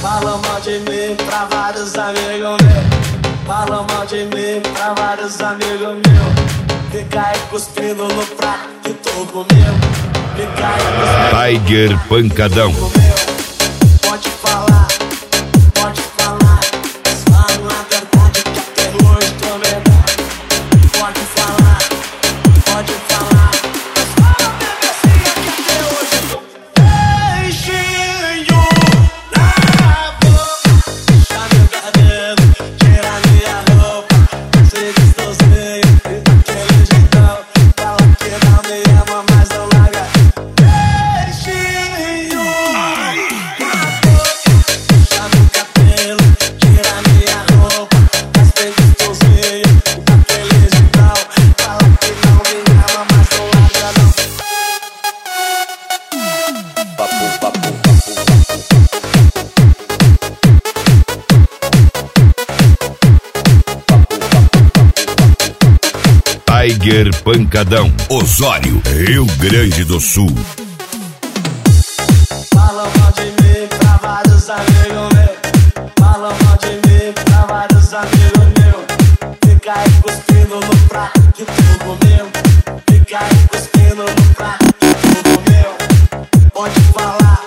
Fala mal de mim pra vários amigos meus. Fala mal de mim pra vários amigos meus. Fica aí cuspindo no prato que tu comeu. Fica aí cuspindo Tiger Pancadão. Pode falar, pode falar. Mas fala a verdade que até hoje tô medado. Pode falar, pode falar. Mas fala a bebezinha que até hoje tô beijinho na boca. Deixa meu cabelo, tira minha roupa. Se distorcer, daquele jeitão. Fala que não me ama, mas não larga. Beijinho na boca. Deixa meu cabelo, tira minha roupa. Mas tem distorcer, daquele jeitão. Fala que não me ama, mas não larga não. Tiger Pancadão, Osório, Rio Grande do Sul. Fala mal de mim pra vários amigos meus. Fala mal de mim pra vários amigos meus. Fica aí cuspindo no prato que tu comeu. Fica aí cuspindo no prato que tu comeu. Pode falar,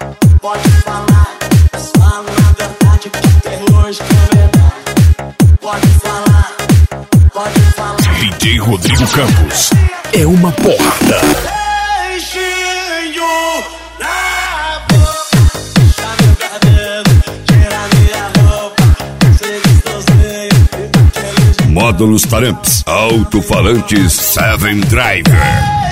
mas fala a verdade que até hoje tô medado. Pode falar, pode falar. DJ Rodrigo Campos, é uma porrada. Beijinho na boca. Deixa meu cabelo, tira minha roupa. Se distorcer, daquele jeito. Módulos Taramps, alto-falantes 7 Driver.